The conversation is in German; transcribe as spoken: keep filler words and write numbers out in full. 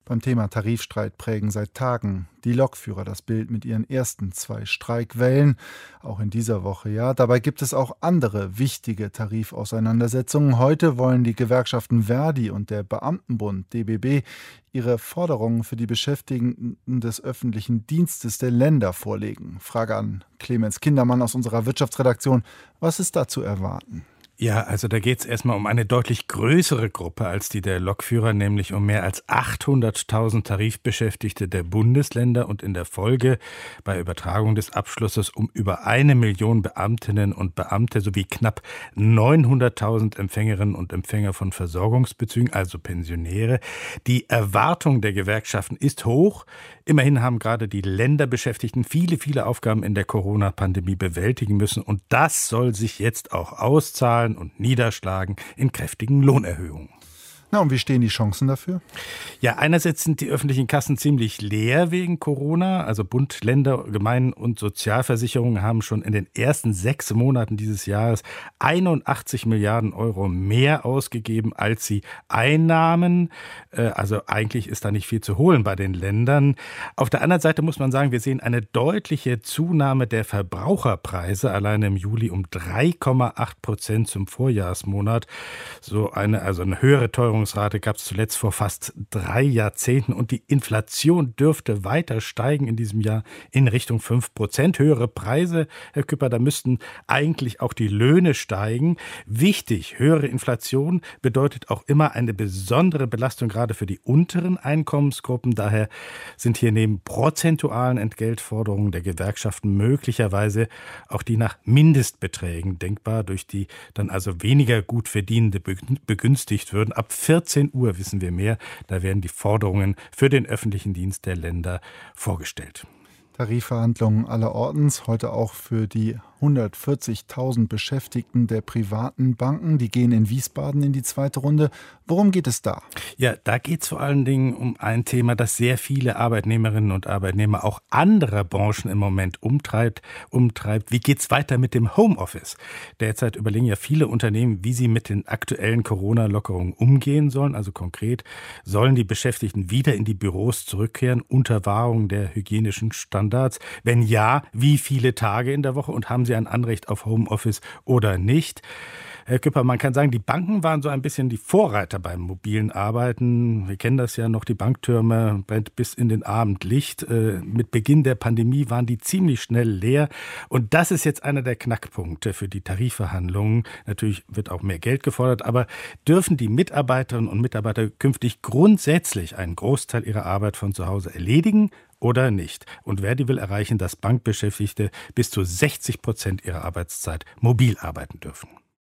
Beim Thema Tarifstreit prägen seit Tagen die Lokführer das Bild mit ihren ersten zwei Streikwellen. Auch in dieser Woche, ja. Dabei gibt es auch andere wichtige Tarifauseinandersetzungen. Heute wollen die Gewerkschaften Verdi und der Beamtenbund D B B ihre Forderungen für die Beschäftigten des öffentlichen Dienstes der Länder vorlegen. Frage an Clemens Kindermann aus unserer Wirtschaftsredaktion. Was ist da zu erwarten? Ja, also da geht es erstmal um eine deutlich größere Gruppe als die der Lokführer, nämlich um mehr als achthunderttausend Tarifbeschäftigte der Bundesländer und in der Folge bei Übertragung des Abschlusses um über eine Million Beamtinnen und Beamte sowie knapp neunhunderttausend Empfängerinnen und Empfänger von Versorgungsbezügen, also Pensionäre. Die Erwartung der Gewerkschaften ist hoch. Immerhin haben gerade die Länderbeschäftigten viele, viele Aufgaben in der Corona-Pandemie bewältigen müssen und das soll sich jetzt auch auszahlen und niederschlagen in kräftigen Lohnerhöhungen. Na, und wie stehen die Chancen dafür? Ja, einerseits sind die öffentlichen Kassen ziemlich leer wegen Corona. Also Bund, Länder, Gemeinden und Sozialversicherungen haben schon in den ersten sechs Monaten dieses Jahres einundachtzig Milliarden Euro mehr ausgegeben, als sie einnahmen. Also eigentlich ist da nicht viel zu holen bei den Ländern. Auf der anderen Seite muss man sagen, wir sehen eine deutliche Zunahme der Verbraucherpreise. Alleine im Juli um drei Komma acht Prozent zum Vorjahresmonat. So eine, also eine höhere Teuerung Rate gab es zuletzt vor fast drei Jahrzehnten und die Inflation dürfte weiter steigen in diesem Jahr in Richtung fünf Prozent. Höhere Preise, Herr Küpper, da müssten eigentlich auch die Löhne steigen. Wichtig, höhere Inflation bedeutet auch immer eine besondere Belastung gerade für die unteren Einkommensgruppen. Daher sind hier neben prozentualen Entgeltforderungen der Gewerkschaften möglicherweise auch die nach Mindestbeträgen denkbar, durch die dann also weniger gut Verdienende begünstigt würden. Ab vierzehn Uhr wissen wir mehr. Da werden die Forderungen für den öffentlichen Dienst der Länder vorgestellt. Tarifverhandlungen allerortens, heute auch für die hundertvierzigtausend Beschäftigten der privaten Banken. Die gehen in Wiesbaden in die zweite Runde. Worum geht es da? Ja, da geht es vor allen Dingen um ein Thema, das sehr viele Arbeitnehmerinnen und Arbeitnehmer auch anderer Branchen im Moment umtreibt. umtreibt. Wie geht es weiter mit dem Homeoffice? Derzeit überlegen ja viele Unternehmen, wie sie mit den aktuellen Corona-Lockerungen umgehen sollen. Also konkret, sollen die Beschäftigten wieder in die Büros zurückkehren unter Wahrung der hygienischen Standards? Wenn ja, wie viele Tage in der Woche und haben sie ein Anrecht auf Homeoffice oder nicht? Herr Küpper, man kann sagen, die Banken waren so ein bisschen die Vorreiter beim mobilen Arbeiten. Wir kennen das ja noch, die Banktürme brennt bis in den Abend Licht. Mit Beginn der Pandemie waren die ziemlich schnell leer. Und das ist jetzt einer der Knackpunkte für die Tarifverhandlungen. Natürlich wird auch mehr Geld gefordert, aber dürfen die Mitarbeiterinnen und Mitarbeiter künftig grundsätzlich einen Großteil ihrer Arbeit von zu Hause erledigen oder nicht? Und Verdi will erreichen, dass Bankbeschäftigte bis zu sechzig Prozent ihrer Arbeitszeit mobil arbeiten dürfen.